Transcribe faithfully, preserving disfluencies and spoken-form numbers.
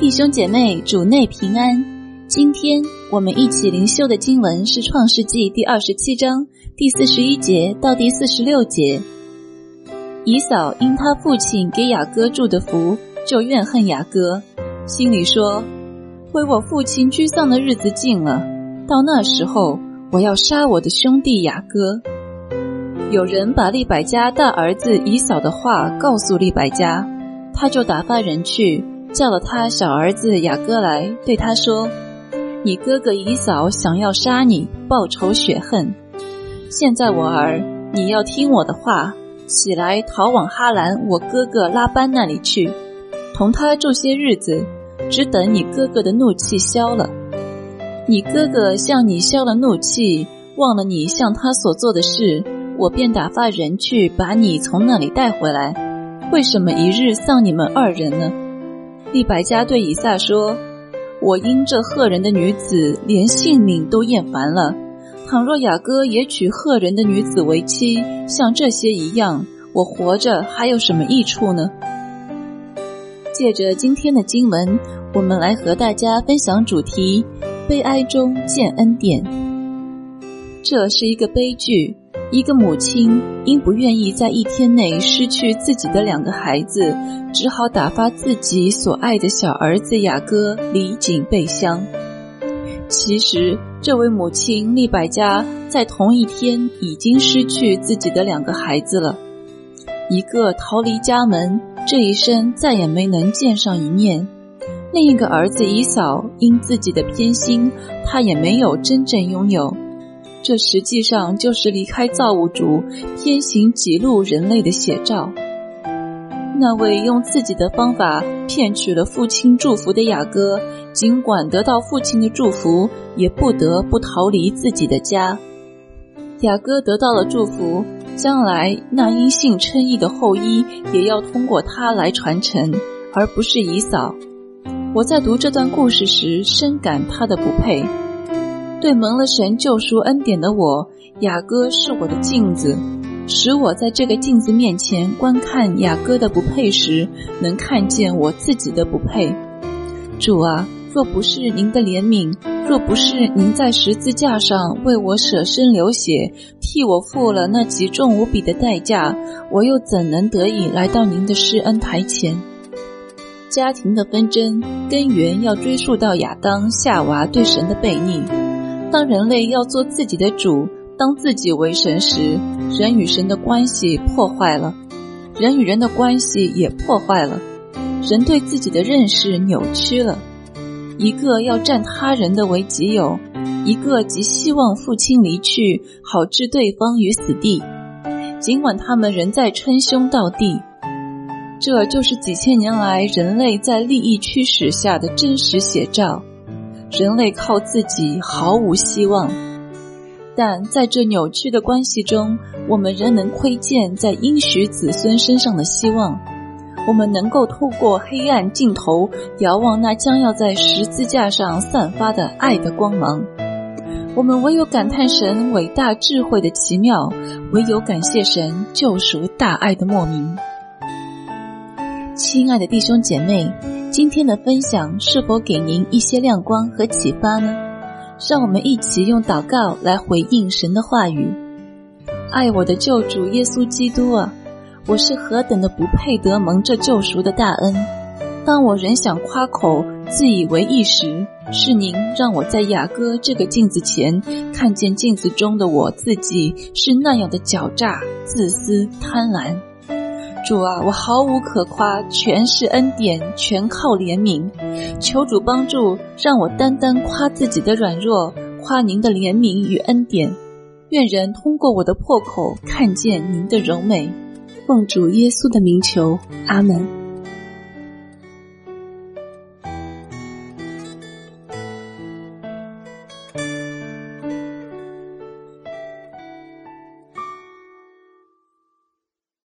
弟兄姐妹，主内平安。今天我们一起灵修的经文是创世纪第二十七章第四十一节到第四十六节。以扫因他父亲给雅各祝的福，就怨恨雅各，心里说，为我父亲居丧的日子近了，到那时候我要杀我的兄弟雅各。有人把利百加大儿子以扫的话告诉利百加，他就打发人去叫了他小儿子雅各来，对他说，你哥哥以扫想要杀你，报仇雪恨。现在我儿，你要听我的话，起来逃往哈兰我哥哥拉班那里去，同他住些日子，只等你哥哥的怒气消了。你哥哥向你消了怒气，忘了你向他所做的事，我便打发人去把你从那里带回来。为什么一日丧你们二人呢？利百加对以撒说，我因这赫人的女子连性命都厌烦了，倘若雅各也娶赫人的女子为妻，像这些一样，我活着还有什么益处呢？借着今天的经文，我们来和大家分享主题，悲哀中见恩典。这是一个悲剧，一个母亲因不愿意在一天内失去自己的两个孩子，只好打发自己所爱的小儿子雅各离井背乡。其实这位母亲利百加在同一天已经失去自己的两个孩子了，一个逃离家门，这一生再也没能见上一面；另一个儿子以扫因自己的偏心，他也没有真正拥有。这实际上就是离开造物主，偏行己路人类的写照。那位用自己的方法骗取了父亲祝福的雅各，尽管得到父亲的祝福，也不得不逃离自己的家。雅各得到了祝福，将来那因信称义的后裔也要通过他来传承，而不是以扫。我在读这段故事时，深感他的不配。对蒙了神救赎恩典的我，雅各是我的镜子，使我在这个镜子面前观看雅各的不配时，能看见我自己的不配。主啊，若不是您的怜悯，若不是您在十字架上为我舍身流血，替我付了那极重无比的代价，我又怎能得以来到您的施恩台前？家庭的纷争根源要追溯到亚当夏娃对神的悖逆。当人类要做自己的主，当自己为神时，人与神的关系破坏了，人与人的关系也破坏了，人对自己的认识扭曲了。一个要占他人的为己有，一个极希望父亲离去，好置对方于死地，尽管他们仍在称兄道弟。这就是几千年来人类在利益驱使下的真实写照。人类靠自己毫无希望，但在这扭曲的关系中，我们仍能窥见在应许子孙身上的希望。我们能够透过黑暗尽头，遥望那将要在十字架上散发的爱的光芒。我们唯有感叹神伟大智慧的奇妙，唯有感谢神救赎大爱的莫名。亲爱的弟兄姐妹，今天的分享是否给您一些亮光和启发呢？让我们一起用祷告来回应神的话语。爱我的救主耶稣基督啊，我是何等的不配得蒙这救赎的大恩。当我仍想夸口自以为义时，是您让我在雅各这个镜子前看见镜子中的我自己是那样的狡诈、自私、贪婪。主啊，我毫无可夸，全是恩典，全靠怜悯。求主帮助，让我单单夸自己的软弱，夸您的怜悯与恩典。愿人通过我的破口看见您的柔美。奉主耶稣的名求，阿们。